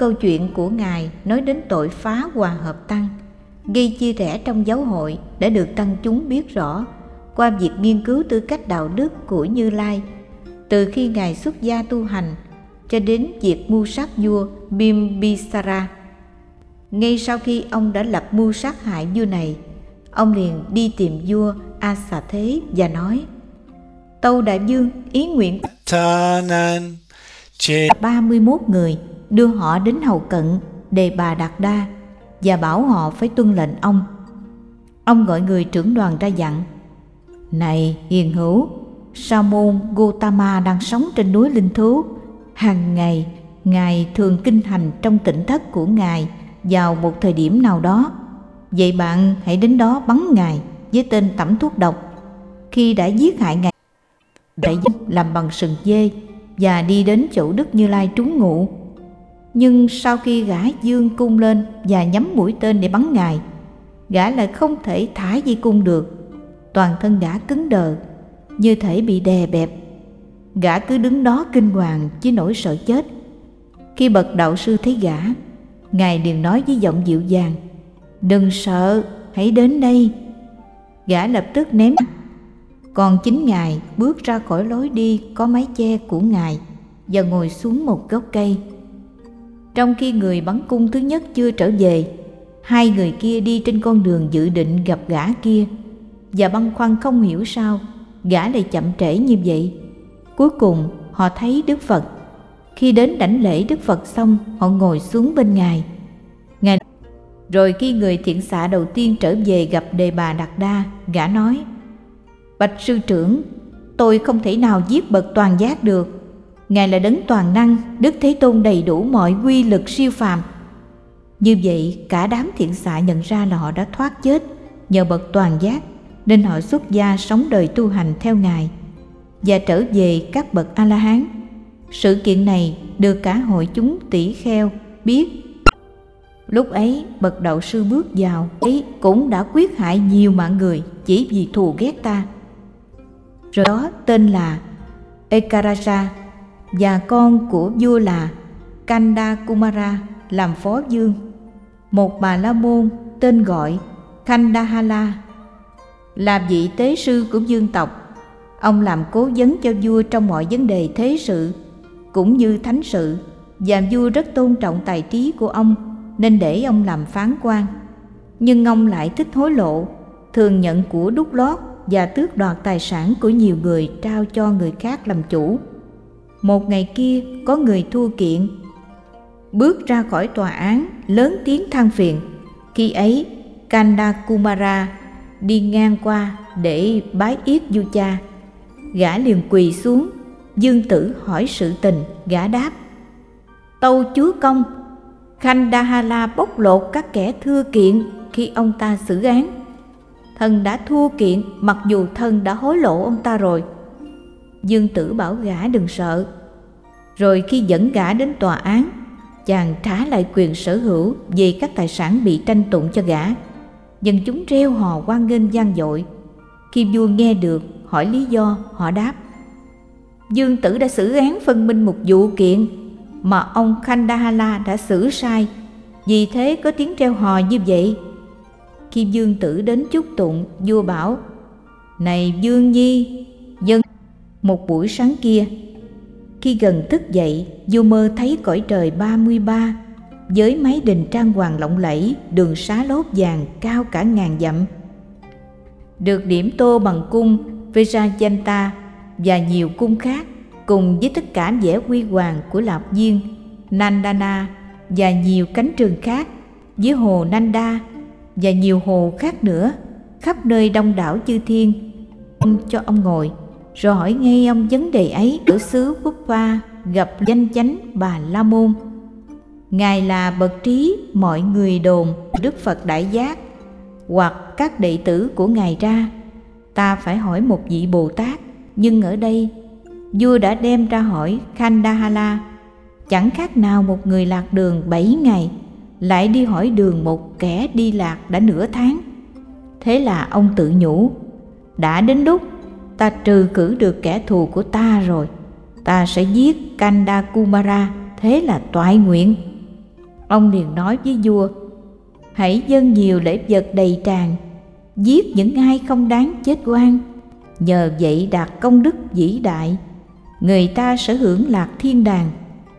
câu chuyện của Ngài nói đến tội phá hòa hợp tăng, gây chia rẽ trong giáo hội đã được tăng chúng biết rõ qua việc nghiên cứu tư cách đạo đức của Như Lai từ khi Ngài xuất gia tu hành cho đến việc mưu sát vua Bimbisara. Ngay sau khi ông đã lập mưu sát hại vua này, ông liền đi tìm vua A Xà Thế và nói: Tâu đại vương, ý nguyện 31 người đưa họ đến hầu cận Đề Bà Đạt Đa và bảo họ phải tuân lệnh ông. Ông gọi người trưởng đoàn ra dặn: Này hiền hữu, Sa môn Gotama đang sống trên núi Linh Thú. Hàng ngày Ngài thường kinh hành trong tỉnh thất của Ngài vào một thời điểm nào đó. Vậy bạn hãy đến đó bắn Ngài với tên tẩm thuốc độc. Khi đã giết hại Ngài, đại dân làm bằng sừng dê và đi đến chỗ Đức Như Lai trú ngụ. Nhưng sau khi gã giương cung lên và nhắm mũi tên để bắn Ngài, gã lại không thể thả dây cung được. Toàn thân gã cứng đờ, như thể bị đè bẹp. Gã cứ đứng đó kinh hoàng với nỗi sợ chết. Khi bậc đạo sư thấy gã, Ngài liền nói với giọng dịu dàng: Đừng sợ, hãy đến đây. Gã lập tức ném. Còn chính Ngài bước ra khỏi lối đi có mái che của Ngài và ngồi xuống một gốc cây. Trong khi người bắn cung thứ nhất chưa trở về, hai người kia đi trên con đường dự định gặp gã kia, và băn khoăn không hiểu sao gã lại chậm trễ như vậy. Cuối cùng họ thấy Đức Phật. Khi đến đảnh lễ Đức Phật xong, họ ngồi xuống bên Ngài. Rồi khi người thiện xạ đầu tiên trở về gặp Đề Bà Đạt Đa, gã nói: Bạch sư trưởng, tôi không thể nào giết bậc toàn giác được. Ngài là đấng toàn năng, Đức Thế Tôn đầy đủ mọi quy lực siêu phàm. Như vậy cả đám thiện xạ nhận ra là họ đã thoát chết nhờ bậc toàn giác, nên họ xuất gia sống đời tu hành theo Ngài và trở về các bậc A-la-hán. Sự kiện này được cả hội chúng tỷ kheo biết. Lúc ấy bậc đạo sư bước vào ấy cũng đã quyết hại nhiều mạng người chỉ vì thù ghét ta. Rồi đó tên là Ekaraja và con của vua là Kanda Kumara làm phó vương. Một bà la môn tên gọi Khandahala là vị tế sư của vương tộc. Ông làm cố vấn cho vua trong mọi vấn đề thế sự cũng như thánh sự, và vua rất tôn trọng tài trí của ông nên để ông làm phán quan. Nhưng ông lại thích hối lộ, thường nhận của đút lót và tước đoạt tài sản của nhiều người trao cho người khác làm chủ. Một ngày kia có người thua kiện bước ra khỏi tòa án lớn tiếng than phiền. Khi ấy Kanda Kumara đi ngang qua để bái yết vua cha. Gã liền quỳ xuống. Dương tử hỏi sự tình. Gã đáp: Tâu chúa công, Khandahala bóc lột các kẻ thưa kiện khi ông ta xử án. Thần đã thua kiện mặc dù thần đã hối lộ ông ta rồi. Dương tử bảo gã đừng sợ. Rồi khi dẫn gã đến tòa án, chàng trả lại quyền sở hữu về các tài sản bị tranh tụng cho gã. Dân chúng reo hò hoan nghênh vang dội. Khi vua nghe được hỏi lý do, họ đáp: Dương tử đã xử án phân minh một vụ kiện mà ông Khandahala đã xử sai, vì thế có tiếng reo hò như vậy. Khi Dương tử đến chúc tụng, vua bảo: Này Dương nhi, dân. Một buổi sáng kia, khi gần thức dậy, vua mơ thấy cõi trời 33 với mái đình trang hoàng lộng lẫy, đường xá lốp vàng cao cả ngàn dặm, được điểm tô bằng cung Vajrayanta và nhiều cung khác, cùng với tất cả vẻ huy hoàng của Lạp Viên, Nandana và nhiều cánh trường khác, với hồ Nanda và nhiều hồ khác nữa, khắp nơi đông đảo chư thiên. Ông cho ông ngồi, rồi hỏi ngay ông vấn đề ấy. Ở xứ Pupa gặp danh chánh Bà La Môn. Ngài là bậc trí, mọi người đồn Đức Phật Đại Giác hoặc các đệ tử của Ngài ra. Ta phải hỏi một vị Bồ Tát, nhưng ở đây vua đã đem ra hỏi Khandahala. Chẳng khác nào một người lạc đường 7 ngày lại đi hỏi đường một kẻ đi lạc đã nửa tháng. Thế là ông tự nhủ: đã đến lúc ta trừ khử được kẻ thù của ta rồi. Ta sẽ giết Kanda Kumara, thế là toại nguyện. Ông liền nói với vua: hãy dâng nhiều lễ vật đầy tràn, giết những ai không đáng chết oan, nhờ vậy đạt công đức vĩ đại, người ta sẽ hưởng lạc thiên đàng.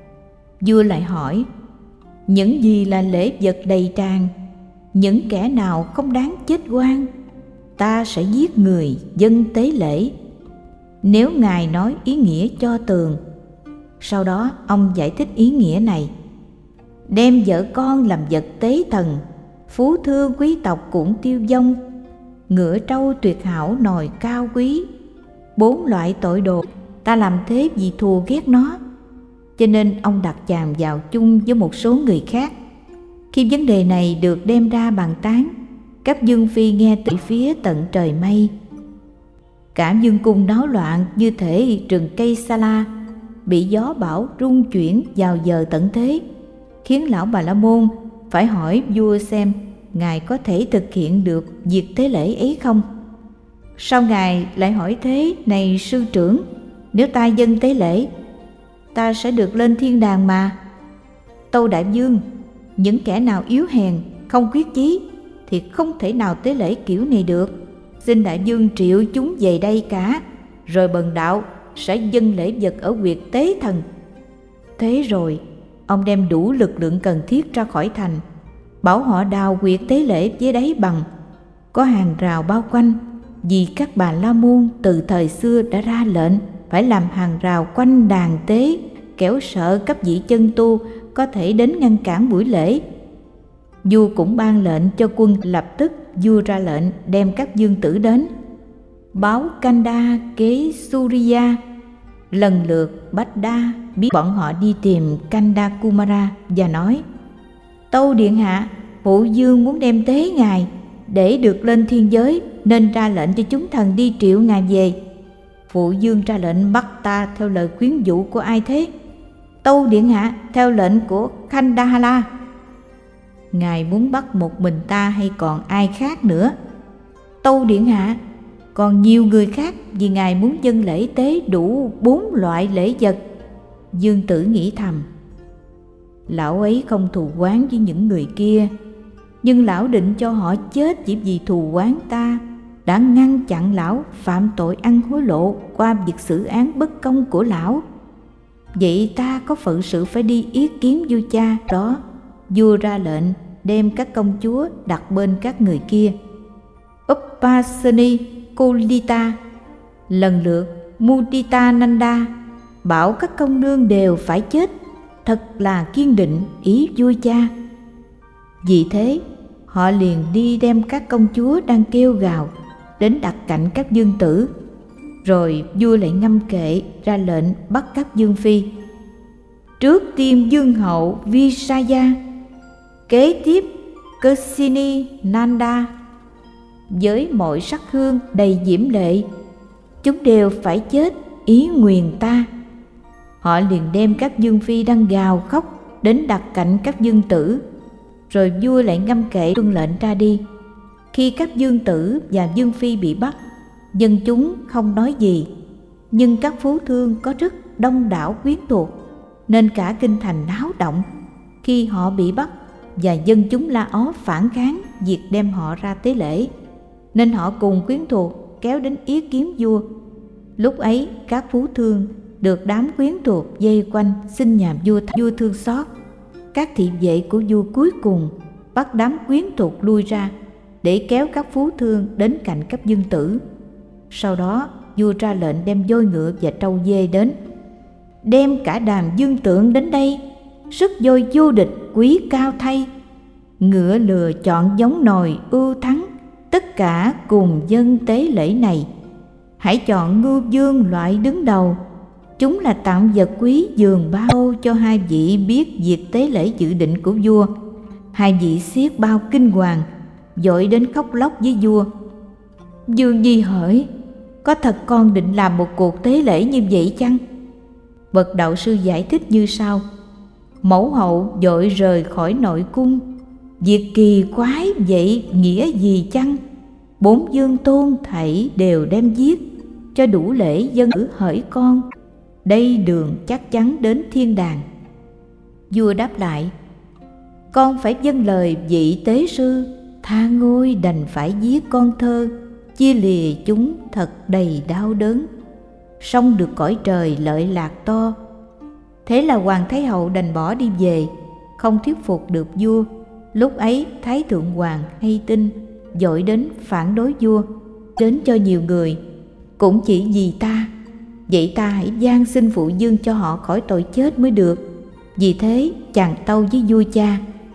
Vua lại hỏi: những gì là lễ vật đầy tràn? Những kẻ nào không đáng chết oan, ta sẽ giết người dâng tế lễ. Nếu ngài nói ý nghĩa cho tường. Sau đó ông giải thích ý nghĩa này: đem vợ con làm vật tế thần, phú thương quý tộc cũng tiêu vong, ngựa trâu tuyệt hảo nòi cao quý. 4 loại tội đồ, ta làm thế vì thù ghét nó, cho nên ông đặt chàng vào chung với một số người khác. Khi vấn đề này được đem ra bàn tán, các vương phi nghe từ phía tận trời mây. Cả vương cung náo loạn như thể rừng cây sa la bị gió bão rung chuyển vào giờ tận thế, khiến lão Bà La Môn phải hỏi vua xem ngài có thể thực hiện được việc tế lễ ấy không. Sao ngài lại hỏi thế này sư trưởng? Nếu ta dâng tế lễ, ta sẽ được lên thiên đàng mà. Tâu đại vương, những kẻ nào yếu hèn, không quyết chí thì không thể nào tế lễ kiểu này được. Xin đại vương triệu chúng về đây cả, rồi bần đạo sẽ dâng lễ vật ở huyệt tế thần. Thế rồi ông đem đủ lực lượng cần thiết ra khỏi thành, bảo họ đào huyệt tế lễ dưới đáy bằng, có hàng rào bao quanh, vì các bà la môn từ thời xưa đã ra lệnh phải làm hàng rào quanh đàn tế, kẻo sợ các vị chân tu có thể đến ngăn cản buổi lễ. Vua cũng ban lệnh cho quân. Lập tức vua ra lệnh đem các vương tử đến, báo Kanda kế Surya. Lần lượt Bách Đa biết bọn họ đi tìm Kanda Kumara và nói: tâu điện hạ, phụ vương muốn đem tế ngài để được lên thiên giới, nên ra lệnh cho chúng thần đi triệu ngài về. Phụ vương ra lệnh bắt ta theo lời khuyến dụ của ai thế? Tâu điện hạ, theo lệnh của Khandahala. Ngài muốn bắt một mình ta hay còn ai khác nữa? Tâu điện hạ, còn nhiều người khác, vì ngài muốn dâng lễ tế đủ 4 loại lễ vật. Dương tử nghĩ thầm: lão ấy không thù oán với những người kia, nhưng lão định cho họ chết chỉ vì thù oán ta, đã ngăn chặn lão phạm tội ăn hối lộ qua việc xử án bất công của lão. Vậy ta có phận sự phải đi ý kiến vua cha đó. Vua ra lệnh đem các công chúa đặt bên các người kia: Uppasani Kulita, lần lượt Mudita Nanda, bảo các công nương đều phải chết. Thật là kiên định ý vua cha. Vì thế họ liền đi đem các công chúa đang kêu gào đến đặt cạnh các vương tử. Rồi vua lại ngâm kệ ra lệnh bắt các vương phi. Trước tiên vương hậu Visaya, kế tiếp Kusini Nanda, với mọi sắc hương đầy diễm lệ, chúng đều phải chết ý nguyền ta. Họ liền đem các vương phi đang gào khóc đến đặt cạnh các vương tử. Rồi vua lại ngâm kệ tuân lệnh ra đi. Khi các vương tử và vương phi bị bắt, dân chúng không nói gì, nhưng các phú thương có rất đông đảo quyến thuộc, nên cả kinh thành náo động. Khi họ bị bắt và dân chúng la ó phản kháng việc đem họ ra tế lễ, nên họ cùng quyến thuộc kéo đến ý kiến vua. Lúc ấy các phú thương được đám quyến thuộc vây quanh xin nhà vua thương xót. Các thị vệ của vua cuối cùng bắt đám quyến thuộc lui ra để kéo các phú thương đến cạnh các vương tử. Sau đó vua ra lệnh đem voi ngựa và trâu dê đến, đem cả đàn vương tượng đến đây. Sức voi vô địch quý cao thay, ngựa lừa chọn giống nòi ưu thắng, tất cả cùng dân tế lễ này. Hãy chọn ngưu vương loại đứng đầu, chúng là tạm vật quý dường bao cho hai vị biết việc tế lễ dự định của vua. Hai vị xiết bao kinh hoàng, vội đến khóc lóc với vua. Dương Di hỡi, có thật con định làm một cuộc tế lễ như vậy chăng? Bậc đạo sư giải thích như sau: mẫu hậu vội rời khỏi nội cung, việc kỳ quái vậy nghĩa gì chăng? 4 vương tôn thảy đều đem giết, cho đủ lễ dân cử hỡi con, đây đường chắc chắn đến thiên đàng. Vua đáp lại: Con phải vâng lời vị tế sư, tha ngôi đành phải giết con thơ, chia lìa chúng thật đầy đau đớn, song được cõi trời lợi lạc to. Thế là Hoàng Thái Hậu đành bỏ đi về, không thuyết phục được vua. Lúc ấy Thái Thượng Hoàng hay tin, vội đến phản đối vua, đến cho nhiều người, cũng chỉ vì ta. Vậy ta hãy van xin phụ dương cho họ khỏi tội chết mới được. Vì thế chàng tâu với vua cha: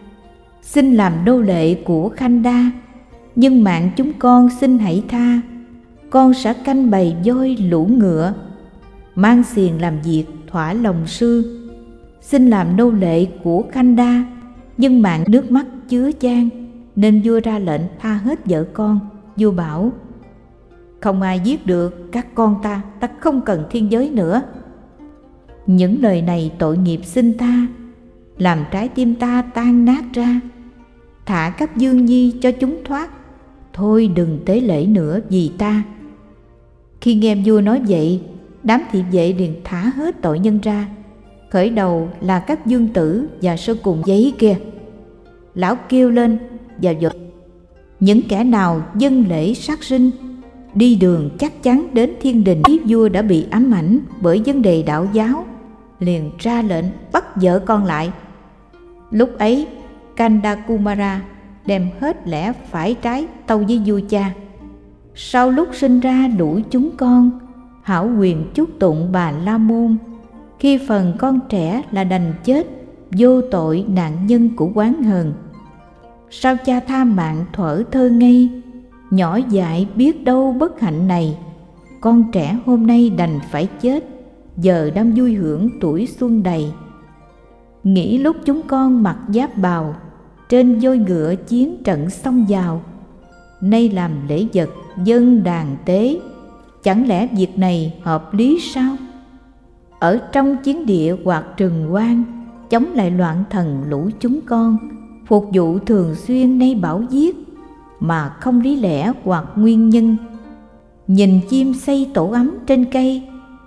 xin làm nô lệ của Khanh Đa, nhưng mạng chúng con xin hãy tha. Con sẽ canh bầy voi lũ ngựa, mang xiềng làm việc thỏa lòng sư. Xin làm nô lệ của Khanh Đa, nhưng mạng nước mắt chứa chan, nên vua ra lệnh tha hết vợ con. Vua bảo: không ai giết được các con ta, ta không cần thiên giới nữa. Những lời này tội nghiệp xin tha, làm trái tim ta tan nát ra. Thả các dương nhi cho chúng thoát, thôi đừng tế lễ nữa vì ta. Khi nghe vua nói vậy, đám thị vệ liền thả hết tội nhân ra, khởi đầu là các dương tử và sơ cùng giấy kia. Lão kêu lên và dội: những kẻ nào dâng lễ sát sinh, đi đường chắc chắn đến thiên đình. Biết vua đã bị ám ảnh bởi vấn đề đạo giáo, liền ra lệnh bắt vợ con lại. Lúc ấy Kandakumara đem hết lẽ phải trái tâu với vua cha: sau lúc sinh ra đủ chúng con, hảo quyền chúc tụng Bà La Môn. Khi phần con trẻ là đành chết, vô tội nạn nhân của oán hờn. Sao cha tha mạng thuở thơ ngây, nhỏ dại biết đâu bất hạnh này. Con trẻ hôm nay đành phải chết, giờ đang vui hưởng tuổi xuân đầy. Nghĩ lúc chúng con mặc giáp bào, trên voi ngựa chiến trận xông vào, nay làm lễ vật dân đàn tế, chẳng lẽ việc này hợp lý sao? Ở trong chiến địa hoặc rừng hoang, chống lại loạn thần lũ chúng con, phục vụ thường xuyên nay bảo giết, mà không lý lẽ hoặc nguyên nhân. Nhìn chim xây tổ ấm trên cây,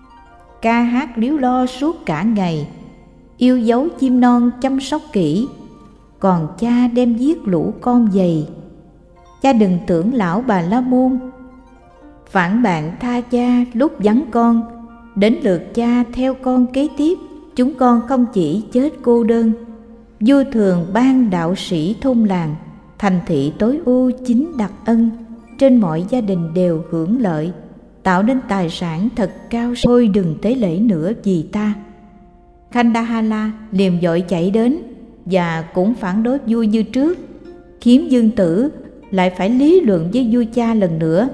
ca hát líu lo suốt cả ngày, yêu dấu chim non chăm sóc kỹ, còn cha đem giết lũ con dày. Cha đừng tưởng lão Bà La Môn phản bạn tha cha lúc vắng con, đến lượt cha theo con kế tiếp, chúng con không chỉ chết cô đơn. Vua thường ban đạo sĩ thôn làng, thành thị tối ưu chính đặc ân, trên mọi gia đình đều hưởng lợi, tạo nên tài sản thật cao. Thôi đừng tế lễ nữa vì ta. Khandahala liền vội chạy đến và cũng phản đối vua như trước. Khiếm Dương Tử lại phải lý luận với vua cha lần nữa: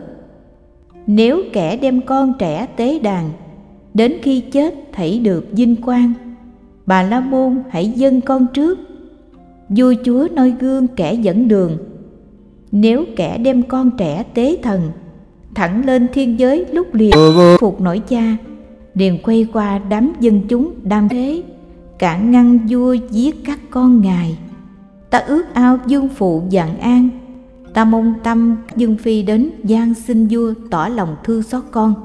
nếu kẻ đem con trẻ tế đàn, đến khi chết thảy được vinh quang, Bà La Môn hãy dâng con trước. Vua chúa noi gương kẻ dẫn đường. Nếu kẻ đem con trẻ tế thần, thẳng lên thiên giới lúc liền phục nổi cha, liền quay qua đám dân chúng đam thế, cản ngăn vua giết các con ngài. Ta ước ao dương phụ vạn an, ta mong tâm Dương Phi đến van xin vua tỏ lòng thương xót con.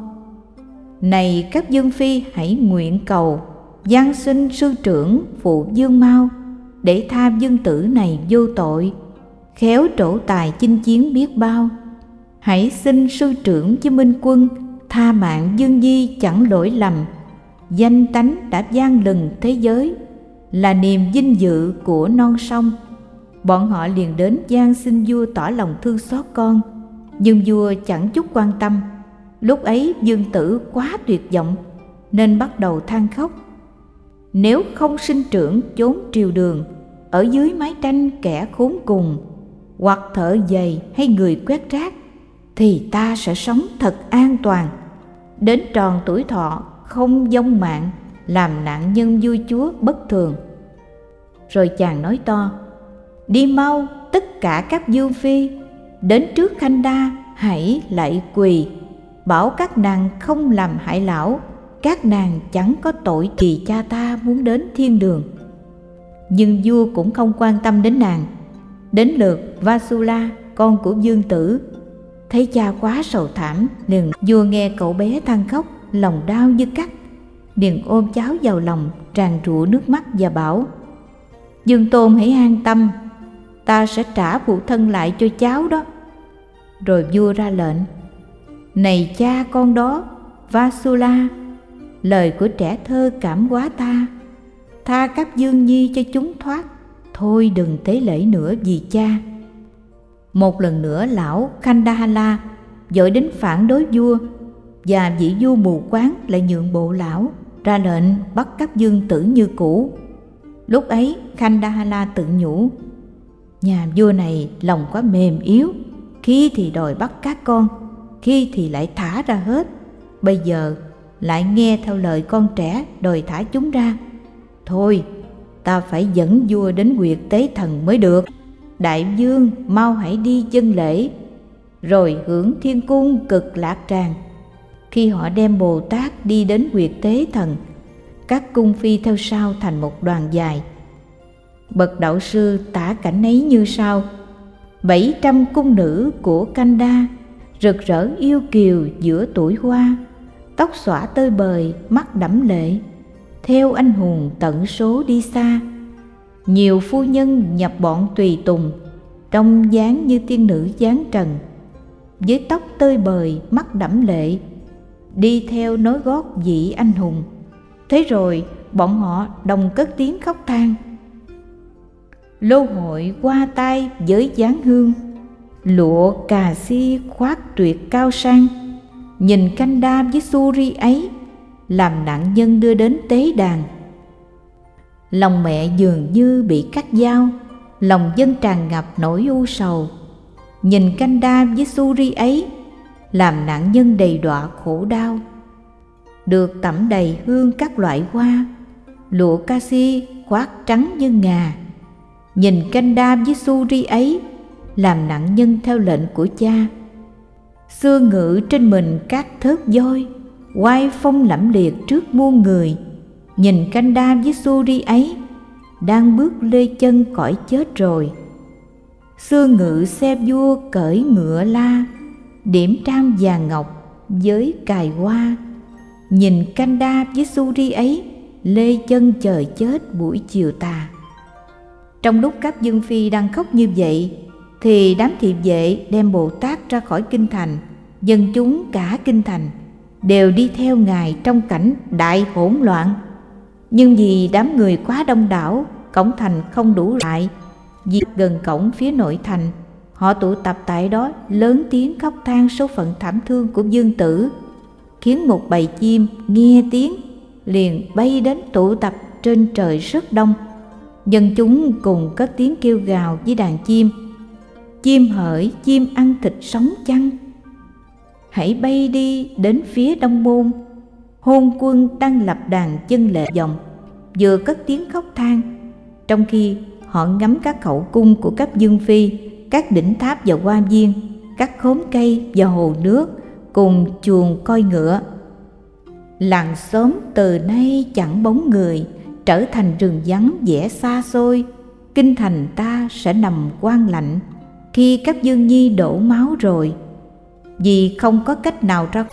Này các Dương Phi hãy nguyện cầu, van xin sư trưởng phụ Dương mau, để tha Dương tử này vô tội, khéo trổ tài chinh chiến biết bao. Hãy xin sư trưởng với Minh Quân, tha mạng Dương Di chẳng lỗi lầm. Danh tánh đã vang lừng thế giới, là niềm vinh dự của non sông. Bọn họ liền đến van xin vua tỏ lòng thương xót con, nhưng vua chẳng chút quan tâm. Lúc ấy Dương tử quá tuyệt vọng, nên bắt đầu than khóc: nếu không sinh trưởng chốn triều đường, ở dưới mái tranh kẻ khốn cùng, hoặc thợ giày hay người quét rác, thì ta sẽ sống thật an toàn, đến tròn tuổi thọ không vong mạng, làm nạn nhân vua chúa bất thường. Rồi chàng nói to: đi mau tất cả các Dương Phi, đến trước Khanh Đa hãy lạy quỳ, bảo các nàng không làm hại lão, các nàng chẳng có tội gì cha ta muốn đến thiên đường. Nhưng vua cũng không quan tâm đến nàng. Đến lượt Vasula, con của Dương Tử, thấy cha quá sầu thảm, liền vua nghe cậu bé than khóc, lòng đau như cắt, liền ôm cháu vào lòng, tràn trụa nước mắt và bảo: Dương Tôn hãy an tâm, ta sẽ trả phụ thân lại cho cháu đó. Rồi vua ra lệnh: Này cha con đó, Vasula, lời của trẻ thơ cảm hóa ta, tha các dương nhi cho chúng thoát, thôi đừng tế lễ nữa vì cha. Một lần nữa lão Khandahala vội đến phản đối vua, và vị vua mù quáng lại nhượng bộ lão, ra lệnh bắt các dương tử như cũ. Lúc ấy Khandahala tự nhủ: Nhà vua này lòng quá mềm yếu, khi thì đòi bắt các con, khi thì lại thả ra hết. Bây giờ lại nghe theo lời con trẻ đòi thả chúng ra. Thôi, ta phải dẫn vua đến huyệt tế thần mới được. Đại vương mau hãy đi dâng lễ, rồi hưởng thiên cung cực lạc tràng. Khi họ đem Bồ Tát đi đến huyệt tế thần, các cung phi theo sau thành một đoàn dài. Bậc đạo sư tả cảnh ấy như sau: 700 cung nữ của Kanda rực rỡ yêu kiều giữa tuổi hoa, tóc xõa tơi bời, mắt đẫm lệ, theo anh hùng tận số đi xa. Nhiều phu nhân nhập bọn tùy tùng, trông dáng như tiên nữ dáng trần, với tóc tơi bời, mắt đẫm lệ, đi theo nối gót vị anh hùng. Thế rồi bọn họ đồng cất tiếng khóc than: Lô hội qua tay với dáng hương, lụa cà si khoác tuyệt cao sang. Nhìn Kanda với Suri ấy, làm nạn nhân đưa đến tế đàn. Lòng mẹ dường như bị cắt dao, lòng dân tràn ngập nỗi u sầu. Nhìn Kanda với Suri ấy, làm nạn nhân đầy đọa khổ đau. Được tẩm đầy hương các loại hoa, lụa ca si khoác trắng như ngà. Nhìn Kanda với Suri ấy, làm nạn nhân theo lệnh của cha. Xưa ngự trên mình các thớt voi, oai phong lẫm liệt trước muôn người. Nhìn Kanda với Suri ấy, đang bước lê chân cõi chết rồi. Xưa ngự xe vua cởi ngựa la, điểm trang vàng ngọc với cài hoa. Nhìn Kanda với Suri ấy, lê chân chờ chết buổi chiều tà. Trong lúc các dương phi đang khóc như vậy, thì đám thị vệ đem Bồ Tát ra khỏi kinh thành. Dân chúng cả kinh thành đều đi theo ngài trong cảnh đại hỗn loạn. Nhưng vì đám người quá đông đảo, cổng thành không đủ lại. Vì gần cổng phía nội thành, họ tụ tập tại đó lớn tiếng khóc than số phận thảm thương của dương tử, khiến một bầy chim nghe tiếng liền bay đến tụ tập trên trời rất đông. Dân chúng cùng cất tiếng kêu gào với đàn chim: Chim hỡi, chim ăn thịt sống chăng? Hãy bay đi đến phía đông môn. Hôn quân đang lập đàn chân lệ dòng, vừa cất tiếng khóc than, trong khi họ ngắm các hậu cung của các dương phi, các đỉnh tháp và hoa viên, các khóm cây và hồ nước, cùng chuồng coi ngựa. Làng xóm từ nay chẳng bóng người, trở thành rừng vắng vẻ xa xôi. Kinh thành ta sẽ nằm quang lạnh khi các dương nhi đổ máu rồi, vì không có cách nào ra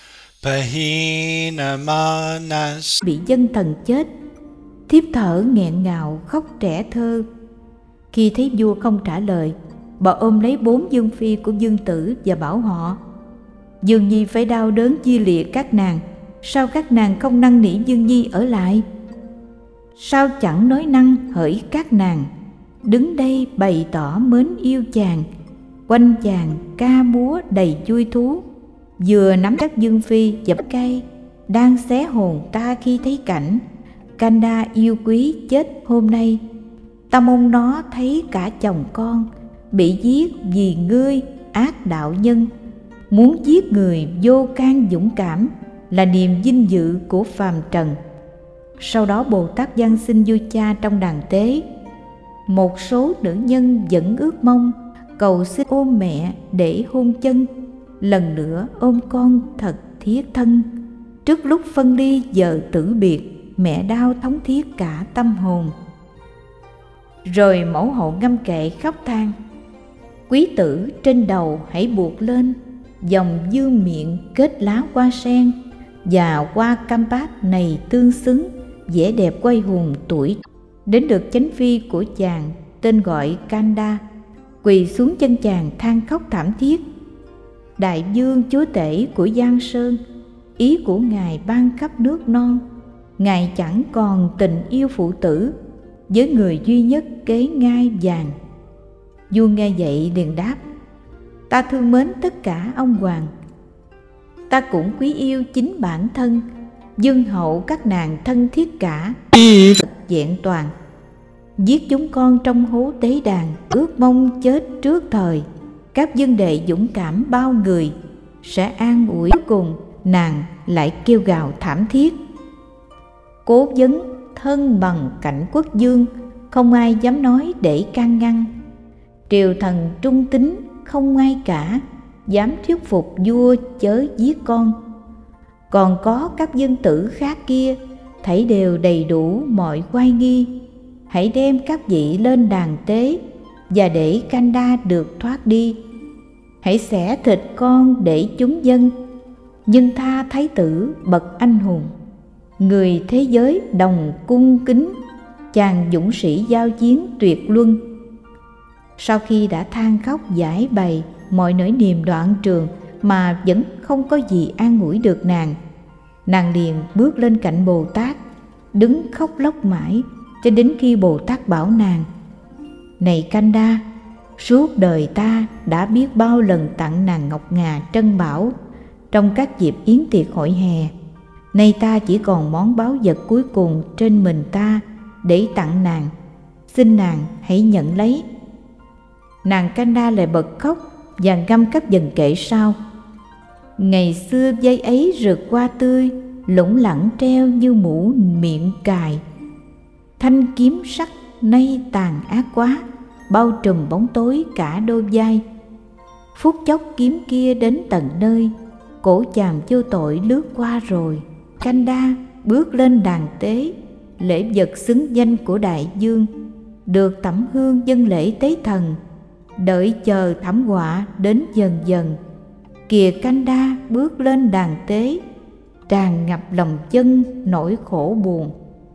bị dân thần chết. Thiếp thở nghẹn ngào khóc trẻ thơ. Khi thấy vua không trả lời, bà ôm lấy 4 dương phi của dương tử và bảo họ: Dương nhi phải đau đớn chia lìa các nàng, sao các nàng không năn nỉ dương nhi ở lại? Sao chẳng nói năng hỡi các nàng, đứng đây bày tỏ mến yêu chàng, quanh chàng ca múa đầy vui thú. Vừa nắm các dương phi dập cây, đang xé hồn ta khi thấy cảnh Kanda yêu quý chết hôm nay. Ta mong nó thấy cả chồng con bị giết vì ngươi ác đạo nhân. Muốn giết người vô can dũng cảm là niềm vinh dự của phàm trần. Sau đó Bồ Tát van xin vua cha trong đàn tế. Một số nữ nhân vẫn ước mong cầu xin ôm mẹ để hôn chân, lần nữa ôm con thật thiết thân. Trước lúc phân ly giờ tử biệt, mẹ đau thống thiết cả tâm hồn. Rồi mẫu hậu ngâm kệ khóc than: Quý tử trên đầu hãy buộc lên dòng dương miệng kết lá hoa sen, và hoa cam bát này tương xứng, vẻ đẹp quay hùng tuổi. Đến được chánh phi của chàng tên gọi Kanda, quỳ xuống chân chàng than khóc thảm thiết. Đại vương chúa tể của Giang Sơn, ý của ngài ban khắp nước non, ngài chẳng còn tình yêu phụ tử với người duy nhất kế ngai vàng. Vua nghe vậy liền đáp: ta thương mến tất cả ông hoàng, ta cũng quý yêu chính bản thân, dương hậu các nàng thân thiết cả, vẹn toàn. Giết chúng con trong hố tế đàn, ước mong chết trước thời. Các dân đệ dũng cảm bao người sẽ an ủi. Cuối cùng nàng lại kêu gào thảm thiết: cố vấn thân bằng cảnh quốc dương, không ai dám nói để can ngăn. Triều thần trung tín không ai cả, dám thuyết phục vua chớ giết con. Còn có các dân tử khác kia, thảy đều đầy đủ mọi oai nghi. Hãy đem các vị lên đàn tế, và để Kanda được thoát đi. Hãy xẻ thịt con để chúng dân, nhưng tha thái tử bậc anh hùng. Người thế giới đồng cung kính, chàng dũng sĩ giao chiến tuyệt luân. Sau khi đã than khóc giải bày mọi nỗi niềm đoạn trường mà vẫn không có gì an ủi được nàng, nàng liền bước lên cạnh Bồ Tát, đứng khóc lóc mãi cho đến khi Bồ Tát bảo nàng: này Kanda, suốt đời ta đã biết bao lần tặng nàng ngọc ngà trân bảo trong các dịp yến tiệc hội hè. Nay ta chỉ còn món báu vật cuối cùng trên mình ta để tặng nàng, xin nàng hãy nhận lấy. Nàng Kanda lại bật khóc và ngâm các dần kệ sau: ngày xưa dây ấy rực hoa tươi, lủng lẳng treo như mũ miệng cài. Thanh kiếm sắc nay tàn ác quá, bao trùm bóng tối cả đôi vai. Phút chốc kiếm kia đến tận nơi, cổ chàm vô tội lướt qua rồi. Kanda bước lên đàn tế, lễ vật xứng danh của đại vương, được tẩm hương dâng lễ tế thần, đợi chờ thảm họa đến dần dần. Kìa Kanda bước lên đàn tế, tràn ngập lòng chân nỗi khổ buồn.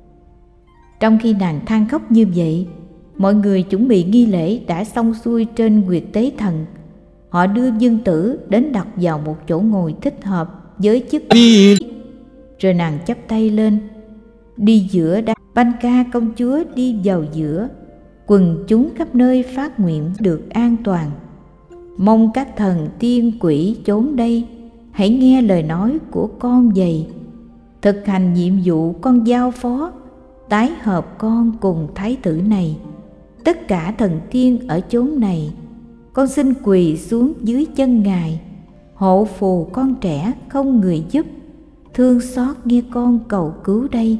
Trong khi nàng than khóc như vậy, mọi người chuẩn bị nghi lễ đã xong xuôi trên huyệt tế thần. Họ đưa dương tử đến đặt vào một chỗ ngồi thích hợp với chức. Rồi nàng chắp tay lên, đi giữa đám. Banka công chúa đi vào giữa, quần chúng khắp nơi phát nguyện được an toàn. Mong các thần tiên quỷ chốn đây hãy nghe lời nói của con vậy, thực hành nhiệm vụ con giao phó, tái hợp con cùng thái tử này. Tất cả thần tiên ở chốn này, con xin quỳ xuống dưới chân ngài, hộ phù con trẻ không người giúp, thương xót nghe con cầu cứu đây.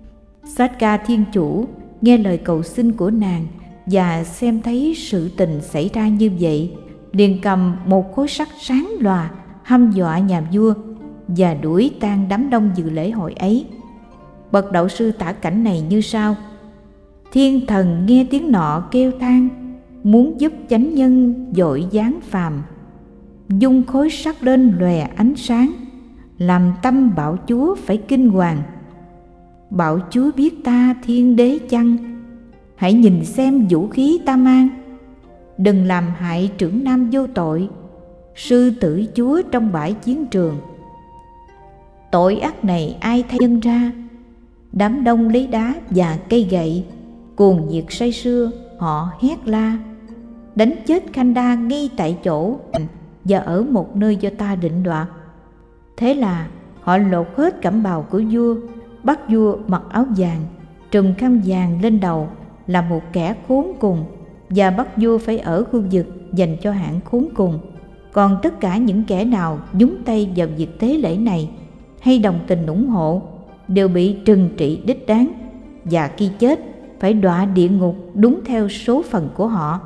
Satka thiên chủ nghe lời cầu xin của nàng và xem thấy sự tình xảy ra như vậy, liền cầm một khối sắt sáng lòa hăm dọa nhà vua và đuổi tan đám đông dự lễ hội ấy. Bậc đạo sư tả cảnh này như sau: thiên thần nghe tiếng nọ kêu than, muốn giúp chánh nhân vội giáng phàm, dung khối sắt lên lòe ánh sáng, làm tâm bạo chúa phải kinh hoàng. Bạo chúa biết ta thiên đế chăng? Hãy nhìn xem vũ khí ta mang, đừng làm hại trưởng nam vô tội, sư tử chúa trong bãi chiến trường. Tội ác này ai thay nhân ra? Đám đông lấy đá và cây gậy, cuồng nhiệt say sưa, họ hét la: đánh chết Kanda ngay tại chỗ và ở một nơi do ta định đoạt. Thế là họ lột hết cẩm bào của vua, bắt vua mặc áo vàng, trùm khăn vàng lên đầu là một kẻ khốn cùng, và bắt vua phải ở khu vực dành cho hạng khốn cùng. Còn tất cả những kẻ nào nhúng tay vào việc tế lễ này hay đồng tình ủng hộ đều bị trừng trị đích đáng, và khi chết phải đọa địa ngục đúng theo số phận của họ.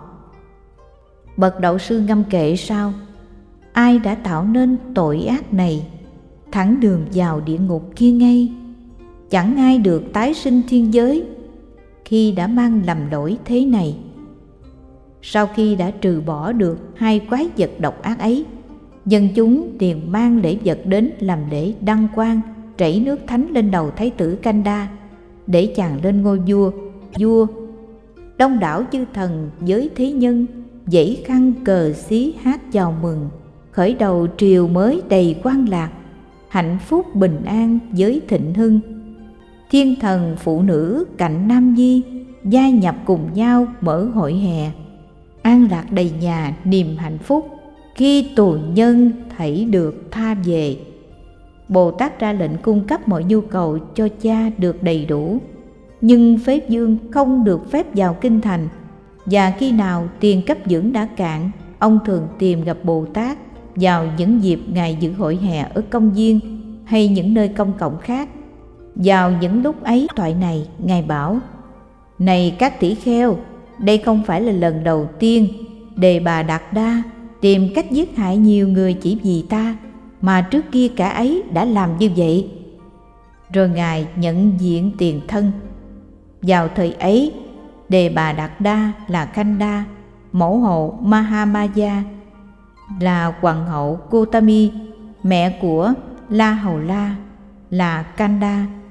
Bậc đạo sư ngâm kệ sau: ai đã tạo nên tội ác này, thẳng đường vào địa ngục kia ngay. Chẳng ai được tái sinh thiên giới khi đã mang lầm lỗi thế này. Sau khi đã trừ bỏ được hai quái vật độc ác ấy, dân chúng liền mang lễ vật đến làm lễ đăng quang, trảy nước thánh lên đầu thái tử Kanda để chàng lên ngôi vua. vua. Đông đảo chư thần với thế nhân dãy khăn cờ xí hát chào mừng, khởi đầu triều mới đầy quan lạc, hạnh phúc bình an với thịnh hưng. Thiên thần phụ nữ cạnh Nam Nhi gia nhập cùng nhau mở hội hè, an lạc đầy nhà niềm hạnh phúc khi tù nhân thảy được tha về. Bồ Tát ra lệnh cung cấp mọi nhu cầu cho cha được đầy đủ, nhưng phế vương không được phép vào kinh thành, và khi nào tiền cấp dưỡng đã cạn, ông thường tìm gặp Bồ Tát vào những dịp Ngài dự hội hè ở công viên hay những nơi công cộng khác. Vào những lúc ấy thoại này, Ngài bảo: Này các tỷ kheo, đây không phải là lần đầu tiên Đề Bà Đạt Đa tìm cách giết hại nhiều người chỉ vì ta, mà trước kia cả ấy đã làm như vậy. Rồi Ngài nhận diện tiền thân. Vào thời ấy, Đề Bà Đạt Đa là Khanda, mẫu hậu Mahamaya, là hoàng hậu Gotami, mẹ của La Hầu La là Kanda,